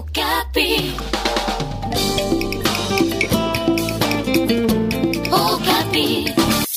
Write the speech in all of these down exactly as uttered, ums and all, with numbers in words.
Okapi. Okapi.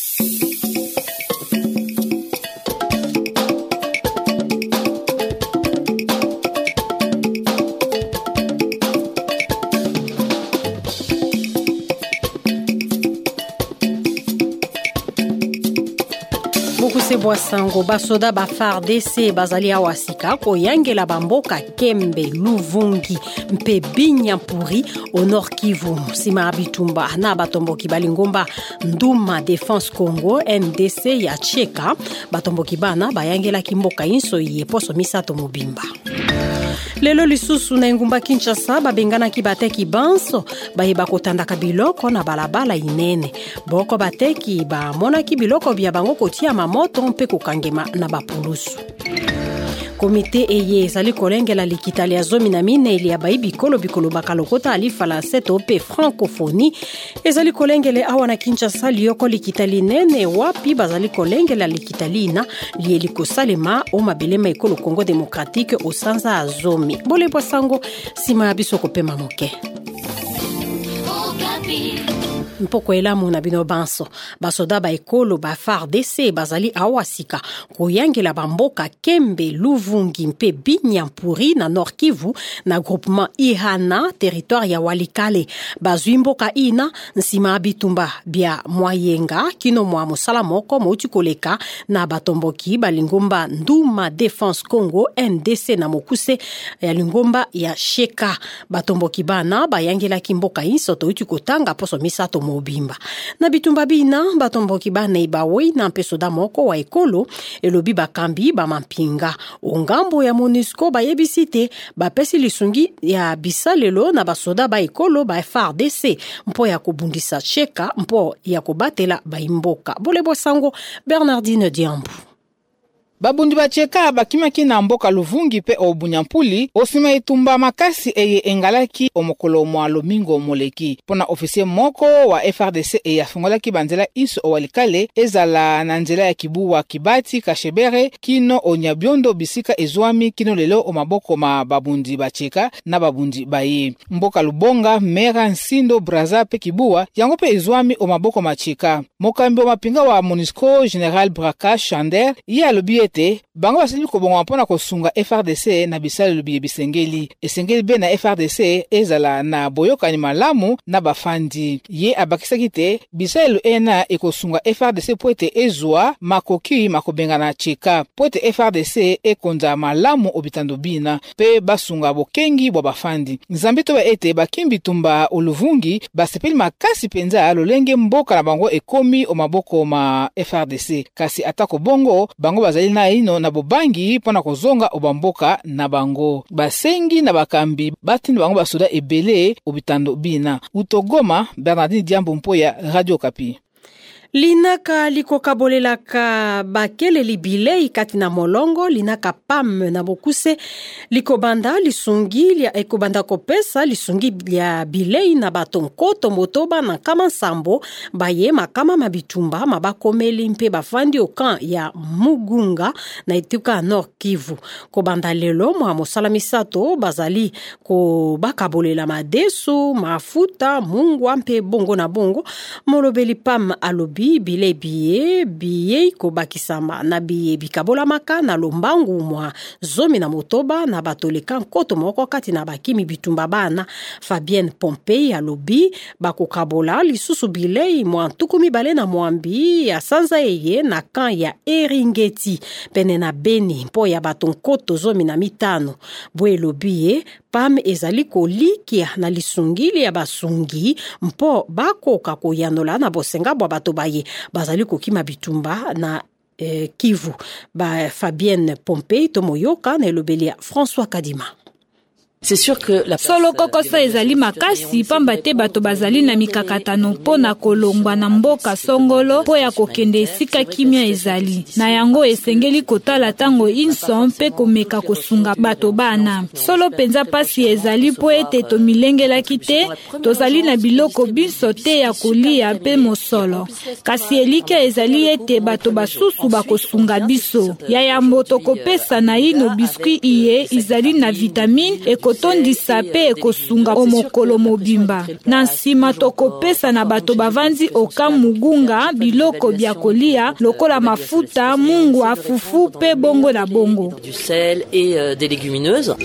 Bokuse Boasango basoda ba F A R D C bazali awasika koyangela bamboka Kembe, Luvungi, mpe Binyampuri au Nord Kivu. Sima Bitumba na batomboki balingomba Nduma Défense Congo N D C ya Cheka batomboki bana bayangela kimboka inso ye poso misato mobimba. Lelo lisusu na ngumba Kinshasa babengana ki bateki banso bayeba kotandaka biloko na balabala inene. Boko bateki ba mona ki biloko bya bango kotia mamoto mpe kokangema na bapulusu. Komite eye ezali kolengela likitali ya zomi na mine ili ya bayi bikolo bikolo bakalokota alifa la seto pe francophonie ezali kolengele awa na Kinshasa lioko likitali nene wapi bazali kolengela likitali na lieli kosalema o mabelema ekolo Congo démocratique o sanza a zomi. Bole Boasango sima biso kopema moke. Mpoko elamu na bino banso basoda ba ekolo ba F A R D C bazali awasika koyangela bamboka Kembe, Luvungi mpe Binyampuri na Nord Kivu na groupement Ihana territoire ya Walikale bazwi mboka ina nsima bitumba bia Mwayenga kino mwa mosala moko mouti koleka na batomboki balingomba Nduma Défense Congo N D C na mokuse ya lingomba ya Cheka batomboki bana bayangela kimboka inso touti kotanga poso misato mobimba. Na bitumba bina batomboki bana ibawe na mpesoda moko wa ekolo elobi bakambi ba mampinga ongambo ya MONUSCO bayebisite bapesi lisungi ya bisalelo na basoda ba ekolo ba F A R D C mpo ya kobundisa Cheka mpo ya kobatela baimboka. Bole Boasango Bernardine Diambu. Babundi bacheka bakimaki na mboka Luvungi pe o Bunyampuli osima itumba makasi eye engalaki omokolo mwa lomingo moleki pona ofisier moko wa F A R D C e afungolaki banzela iso o Walikale ezala na nzela ya Kibuwa Kibati Kashebere kino Onyabiondo bisika ezwami kino lelo o maboko ma babundi bacheka na babundi baye mboka Lubonga Mera Nsindo Braza pe Kibuwa yango pe ezwami o maboko macheka mokambi wa mapinga wa MONUSCO General Braka Chander ya lobi ete bango basili kobonga mpona kosunga F A R D C na bisale lobi bisengeli esengeli be na F A R D C ezala na boyokani malamu na bafandi ye abakisaki te bisale ena ekosunga F A R D C poete ezwa makoki makobenga na Cheka poete F A R D C ekonza malamu obitando bina pe basunga bokengi bwa bafandi nzambito ba ete bakimbi tumba Oluvungi basepeli makasi penza lolenge mboka na bango ekomi o maboko ma F A R D C kasi atako bongo bango bazali na ino na bobangi pona kozonga obamboka na bango basengi na bakambi batindi bango basoda ebele obitando bina utogoma Bernardine Diambo mpoya Radio Okapi. Linaka likoka bolelaka bakele libilei kati na molongo linaka pam na bokuse likobanda lisungi lia ekobanda kopesa lisungi lia bilei na batonkoto motoba na kama sambo baye makama mabitumba mabakomeli mpe bafandi okan ya Mugunga na etuka Nord Kivu kobanda lelo mwa mosala misato bazali ko bakabolela madeso mafuta mungwa mpe bongo na bongo molobeli pam alobi bile biye biye ko bakisama na biye bikabola maka na lombangu mwa zomi na motoba na batoleka nkoto moko kati na bakimi bitumba bana Fabienne Pompey alobi bakokabola lisusu bile mwa tukumi bale na mwambi ya sanza eye na kan ya Eringeti pene na Beni mpo ya batonkoto zomi na mitano bwe lobi pam ezali kolikia na lisungili ya basungi mpo bakoka koyanola na bosenga bwa bato baye bazali kokima bitumba na eh, Kivu ba Fabienne Pompey tomoyoka na elobeli ya François Kadima. C'est sûr que la solo kokosa ezali makasi pamba te bato bazali na mikakatano pona kolongwa na mboka songolo po ya kokende esika kimia ezali na yango esengeli kotala tango inso mpe komeka kosunga bato bana solo penza pasi ezali po ete tomilengelaki te tozali na biloko biso te ya kolia mpe mosolo kasi elike ezali ete bato basusu bakosunga biso ya yambo tokopesa na ino biskuit iye izali na vitamine eko ekotondisa pe ekosunga omokolo mobimba. Na nsima tokopesa na bato bavandi oka mugunga biloko bya kolia lokola mafuta, mungwa, fufu pe bongo na bongo. Du sel et euh, des légumineuses.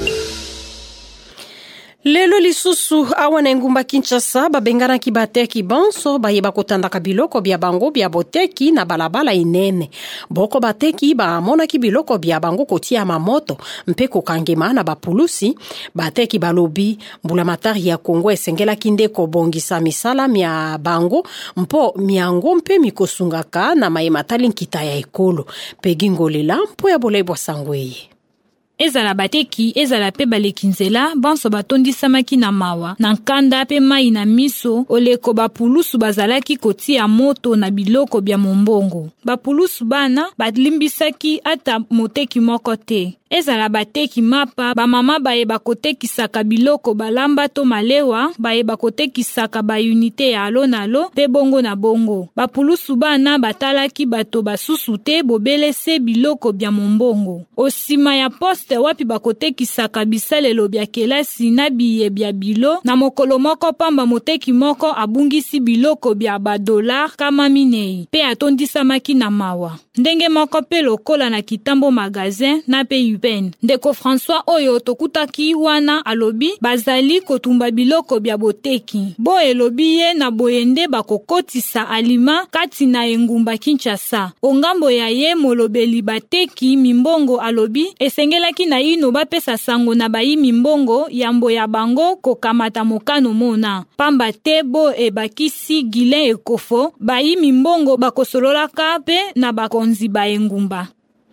Lelo lisusu awa na ngumba Kinshasa babengana ki bateki banso bayeba kotandaka biloko bya bango bya boteki na balabala inene. Boko bateki ba mona ki biloko bya bango kotia mamoto mpe kokangema na bapulusi. Bateki balobi mbula matari ya Kongo esengela kinde kobongisa misala mya bango mpo miango mpe mikosungaka na mayematali nkita ya ekolo. Pegingolela mpo ya bolebwa sangweye. Ezala bateki, ezala pe balekinzela, banso batondisamaki na mawa. Na nkanda pe mai na miso, oleko bapulusu bazalaki kotia moto na biloko bya mombongo. Bapulusu bana, batlimbisaki ata moteki moko te. Ezala bateki mapa, ba mama bayeba kotekisaka biloko balamba to malewa, bayeba kotekisaka ba unité ya alo na alo, pe bongo na bongo. Bapulusu bana batalaki bato basusu te bobelese biloko bya mombongo. Osima ya poste wapi bakotekisaka bisalelo bya kelasi na biye bya bilo, na mokolo moko pamba moteki moko abungisi biloko bya ba dollar kama minei, pe atondisamaki na mawa. Ndenge moko pe lokola na Kitambo magazin na pe Ben. Ndeko François oyo tokutaki wana alobi bazali kotumba biloko bya boteki. Bo elobi ye na boyende bakokotisa alima kati na engumba Kinshasa. Ongambo ya ye molobeli bateki mimbongo alobi esengelaki na ino bapesa sango na bayi mimbongo yambo ya bango kokamata mokano mona. Pamba te bo ebakisi Guilain Ekofo bayi mimbongo bakosololaka pe na bakonzi ba engumba.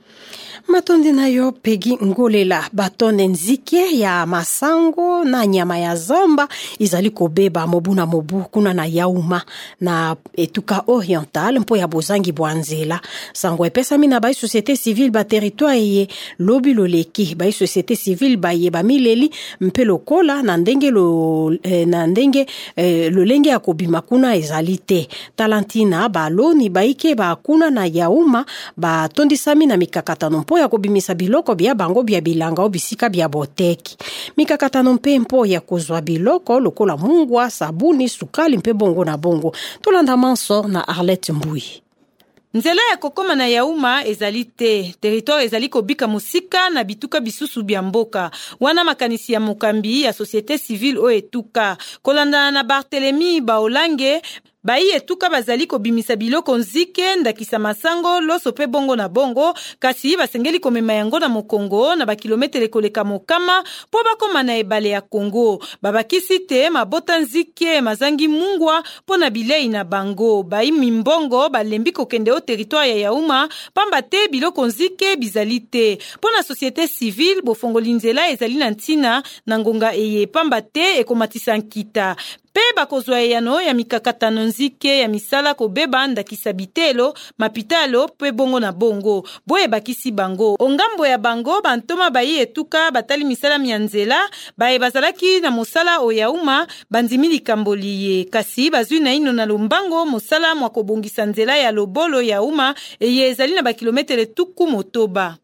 Matondi na yo Pegi Ngolela batone nzike ya masango na nyama ya zamba izali kobeba mobu na mobu kuna na yauma na etuka oriental mpo ya bozangi bwanzela. Sango epesa mina bai société civile ba territoire ye lobi loleki bai société civile ba ye ba mileli mpe lokola na ndenge lo eh, na ndenge eh, lolenge ya kobima kuna ezali te. Talantina baloni baike ba kuna na yauma ba tondisami na mikakatano mpo ya kobimisa biloko bya bango bya bilanga o bisika bya boteki. Mikakatano mpe mpo ya kozwa biloko lokola mungwa, sabuni, sukali mpe bongo na bongo. Tolanda manso na Arlette Mbui. Nzela ya kokoma na yauma ezali te. Territoire ezali kobika musika na bituka bisusu bya mboka. Wana makanisi ya mokambi ya société civile o etuka. Kolanda na Barthélemy Baolange bayi etuka bazali kobimisa biloko nzike ndakisa masango loso pe bongo na bongo kasi basengeli komema yango na mokongo na bakilometere koleka mokama po bakoma na ebale ya Kongo. Babakisi te mabota nzike mazangi mungwa po na bilei na bango. Bayi mimbongo balembi kokende o territoire ya yauma pamba te biloko nzike bizali te. Po na société civile bofongoli nzela ezali na ntina na ngonga eye pamba te ekomatisa nkita. Pe bakozwa yano ya mikakatano nzike ya misala kobeba ndakisa bitelo, mapitalo, pe bongo na bongo. Boye bakisi bango. Ongambo ya bango, bantoma bayi etuka, batali misala mianzela, baye bazalaki na mosala oyauma, banzimi likamboliye. Kasi bazui na ino na lombango, mosala mwakobongisa nzela ya lobolo ya uma, eye ezali na bakilometere tuku motoba.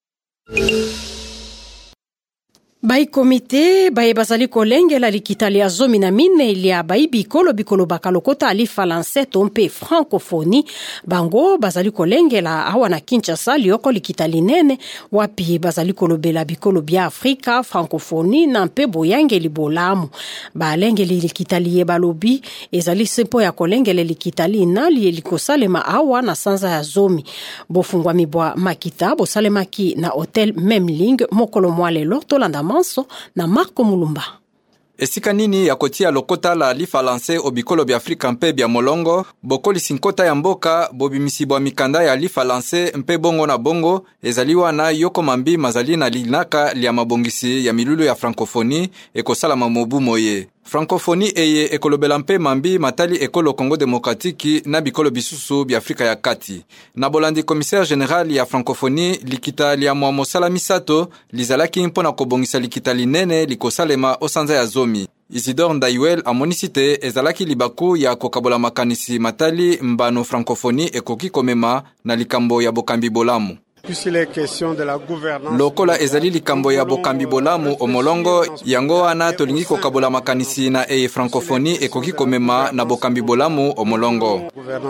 Bai komite, bai bazali kolengela likitali ya zomi na mine ilia bai bikolo bikolo bakalokota ali falanse tompe francophonie. Bango bazali kolengela awa na Kinshasa lioko likitali nene wapi bazali kolobela bikolo bia Afrika, francophonie na mpe boyange libolamu. Ba lengeli likitali ye balobi ezali sempo ya kolengele likitali nali elikosalema awa na sanza ya zomi. Bofungwa mibwa makita bosalemaki na hotel Memling mokolo mwalelo tolanda manso na Marco Mulumba. Esika nini ya kotia lokota la lifalanse obikolo bya Afrika mpe bya molongo, bokoli sinkota ya mboka, bobimisibwa mikanda ya lifalanse mpe bongo na bongo, ezaliwa na yoko mambi mazali na linaka liya mabongisi ya milulu ya francophonie, ekosala mamobu moye. Francophonie eye ekolobela mpe mambi matali ekolo Congo Demokratiki na bikolo bisusu bya Afrika ya kati. Na bolandi commissaire général ya francophonie likita liya mwa mosala misato, lizalaki mpona kobongisa likita linene likosalema osanza ya zomi. Isidore Ndaiwel amonisite ezalaki libaku ya kokabola makanisi matali mbano francophonie ekoki komema na likambo ya bokambi bolamu. lokola ezali likambo ya bokambi bolamu omolongo yango wana tolingi kokabola makanisi na eye francophonie ekoki komema na bokambi bolamu omolongo.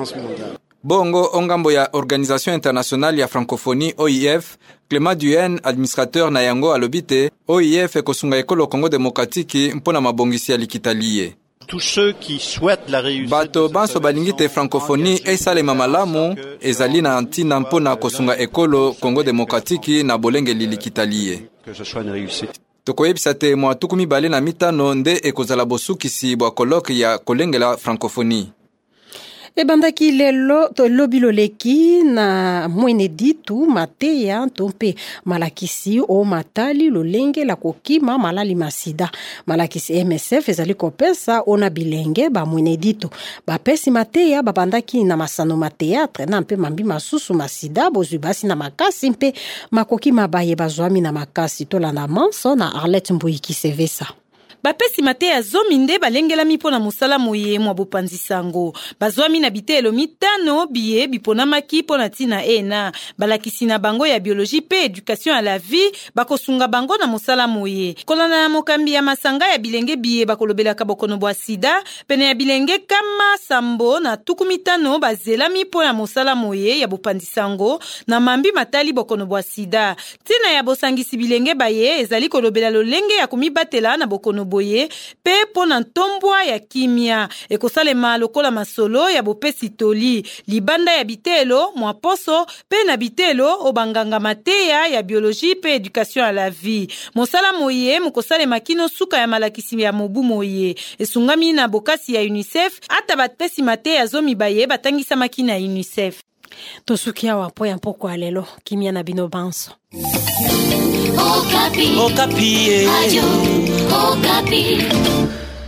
Bongo ongambo ya Organisation Internationale ya Francophonie O I F, Clément Duen, administrateur na yango alobite, O I F ekosunga ekolo Congo Démocratique mpona mabongisi ya likitalie. Tous ceux qui souhaitent la réussite bato banso balingi te francophonie esalema malamu ezali na ntina mpona kosunga ekolo Congo Démocratique na bolengeli likitalie. Que ce soit une réussite. Tokoyebisa te mwa tuku mibale na mitano nde ekozala bosukisi bwa koloke ya kolengela francophonie. Ebandaki lelo to lobilo leki na mwene ditu mateya tompe malakisi o matali lolenge la kokima malali masida. Malakisi M S F ezali kopesa ona bilenge ba mwene ditu. Ba pesi mateya babandaki na masano mateatre na mpe mambi masusu masida bozubasi na makasi mpe makoki mabaye bazwami na makasi tolanda manso na Arlette Mbuiki Sevesa. Bapesi mateya zomi nde balengelami pona musala moye mwa bopanzisango. Bazwami na bitelo mitano biye biponamaki pona tina ena. Balakisi na bango ya biologie pe éducation à la vie bakosunga bango na musala moye. Kolana na mokambi ya masanga ya bilenge biye bakolobelaka bokono bwa sida pene ya bilenge kama sambo na tuku mitano bazelami pona musala moye ya bopanzisango na mambi matali bokono bwa sida. Tina ya bosangisi bilenge baye ezali kolobela lolenge ya kumibatela na bokono boye pe pona ntombwa ya kimia ekosalema lokola masolo ya bopesi toli libanda ya bitelo mwa poso pe na bitelo obanganga mateya ya biologie pe éducation à la vie. Mosala moye mukosalema kino suka ya malakisi ya mobu moye esungami na bokasi ya UNICEF ata bapesi mateya zomi baye batangisa makina ya UNICEF. Tosukia wapo ya mpoko alelo kimia na bino banso. Okapi. Okapi. Radio Okapi.